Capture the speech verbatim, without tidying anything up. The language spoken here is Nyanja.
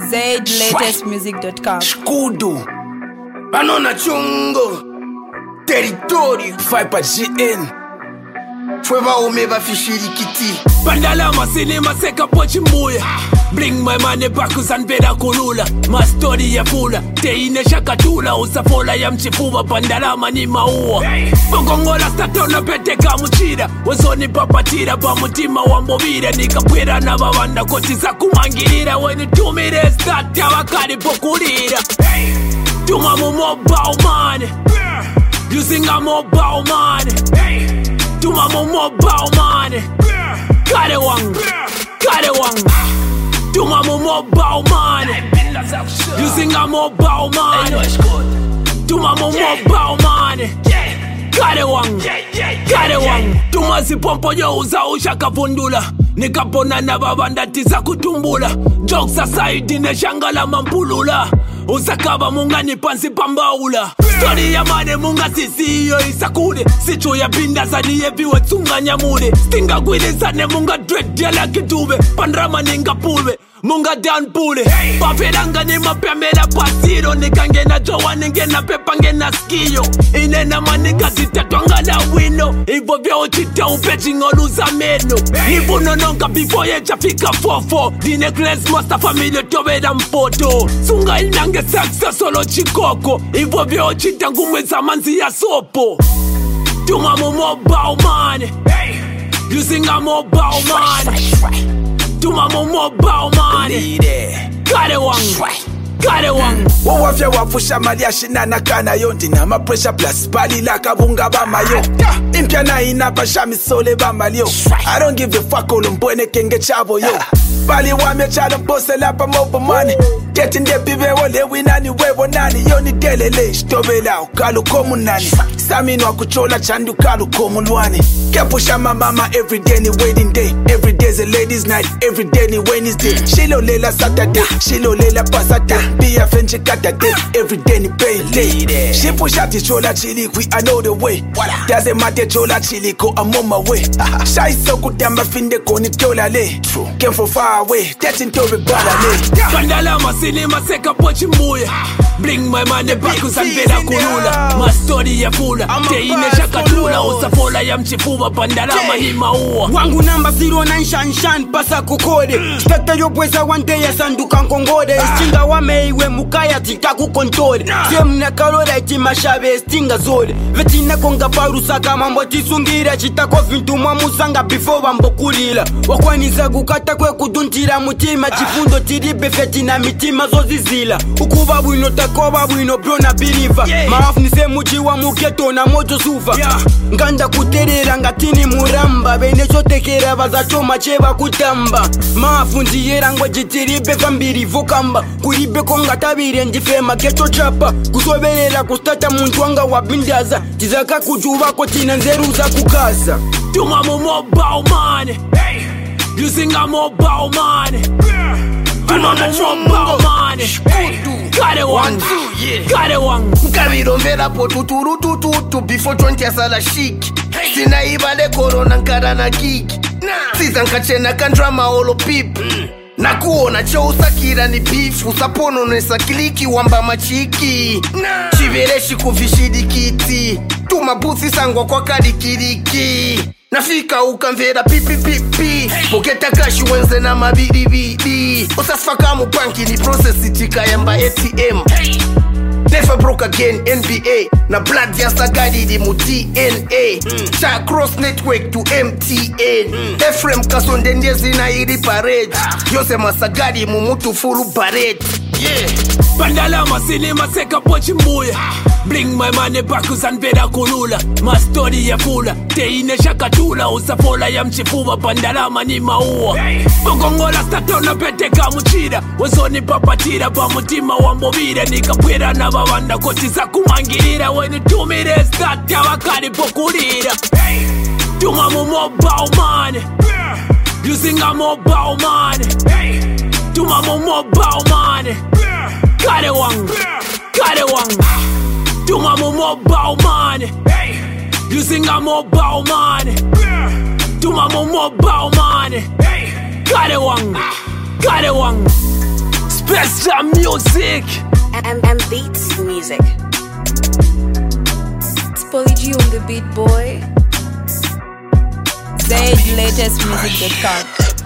z latest music dot com. Escudo, Banana Chungo, Território, vai pra G N. Foi va ume va fishiri kiti. Bandala masini maseka pochi mbuya. Bring my money back uzanvera kulula. My story ya fula. Teine shakatula usafola ya mchifuwa. Bandala mani maua Bongongola stata unapete kamuchira. Wazoni papatira pa mutima wambovira. Nikapwira na bawanda koti za kumangirira. When you do me this that ya wakari pokulira. Tuma mu mobile money. Using a mobile money. Tuma mo mobile money. Kare wang, kare wang. Tuma mo mobile money. Using a mobile money. Tuma mo mobile money. Kare wang, kare wang. Tuma si pompo yo uza usha kavundula. Nikapona na babanda tiza kutumbula. Jokes aside ne shangala mampulula. Usakaba munga ni pansi pambaula. Story ya mane munga sisi iyo isakude. Sicho ya binda zani eviwe tsunga nyamure. Stinga gwili zane munga dread ya laki tube. Pandrama ninga pulwe munga down pule. Papelanga ni mapemela pasiro. Nikange na jowa ninge na pepa nge na skiyo. Inena manika zitatwanga na wino. Ivo vya ochita upechi ngoluza meno. Ivo nononga before ye chafika fofo. Di necklace master family tobe da mpoto. Sunga inange saksa solo chikoko. Ivo vya ochita ngumwe za manzi ya sopo. Tuma mo mobile money. Using a mobile money. Tuma mo mobile money. Kare wang, kare wang. Wawafya wafusha mali ya shinana kana yondi. Na ma pressure plus bali la kabunga ba mayo. Impya na inapa shami sole ba malio. I don't give a fuck ulumbwene kenge chavo yo. Bali wame chalo mpose lapa mobo money. Getting the pibe wole winani wewo nani. Yoni delele shtobe la ukalu komu nani. Saminu wa kuchola chandu kalu komu luani. Kepusha mama every day ni wedding day. Every day's a ladies night. Every day ni Wednesday. Shilo lela Saturday. Shilo lela Pasata. Be a fenchi kata day. Every day ni pay late. She push out the chola chili. We I know the way. Doesn't matter chola chili. Ko I'm on my way. Shy so kutamba finde koni chola le. Came from far away. That's into the bala. Bandala masini maseka pochi mbuya. Bring my money back uzanvera kulula. My story ya fula. Teine shakatula usafola ya mchifuwa. Bandala mani maua wangu namba zero nine shan shan pasa kukode. Stata yo pweza one day ya sanduka nkongode. Stinga wame iwe mukaya tika kukontode. Semna kalora iti mashabe stinga zode. Vetina konga parusa kama mbo tisungira. Chitako vintu musanga before wambokulila. Wakwaniza kukata kwe kuduntira mutima. Chifundo tiribe fetina mitima zozizila. Ukuba wino takoba wino bro na biriva. Maafu nise mujiwa muketo na mojo suva. Nganda kuterera ngatini muramba. Bene chotekera bazachoma cheba kutamba. Maafu nziyera ngwa jitiribe vambiri vokamba. Kuribe konga tabire njifema geto chapa. Kusoberera kustata muntu wanga wabindaza. Tizaka kujuwa kotina nzeru za kukaza. Tuma mo mobile money. Using a mobile money. Tuma mo mobile money. Kare wang, kare wang. Mkabiro mvera po tuturu tututu. Before twenty asala shiki. Sina ibale korona nkara na kiki. Sisa nkachena kandrama olo pipu. Na kuona cha usakira ni bifu. Sapono nesa kliki wamba machiki. Chivereshi kufishidi kiti. Tuma buthi sangwa kwa kadikiriki. Nafika ukamvera pipi pipi. Poketa kashi wenze na mabidi bidi. Osasfaka mupanki ni process itika yamba A T M. Never broke again N B A. Na blood ya sagadi di mu D N A. Cha cross network to M T N. Ephraim kasonde njezi na iri parade. Yose masagadi mu mutu fulu parade. Yeah. Bandala masini maseka pochi mbuya. Bring my money back uzanvera kulula. My story ya fula. Teine shakatula usafola ya mchifuwa. Bandala mani maua Bongongola stata unapete kamuchira. Wazoni papatira pa mutima wambovira. Nikapwira na bawanda koti za kumangirira. When you do me this that ya wakari pokulira. Tuma mo mobile money. Using a mobile money. Tuma mo mobile money. Kare wang, kare wang. Tuma mo mobile money. Using a mobile money. Tuma mo mobile money. Kare wang, kare wang. Best jam music. And, and beats music. It's Polly G on the beat, boy. Zed latest music dot com.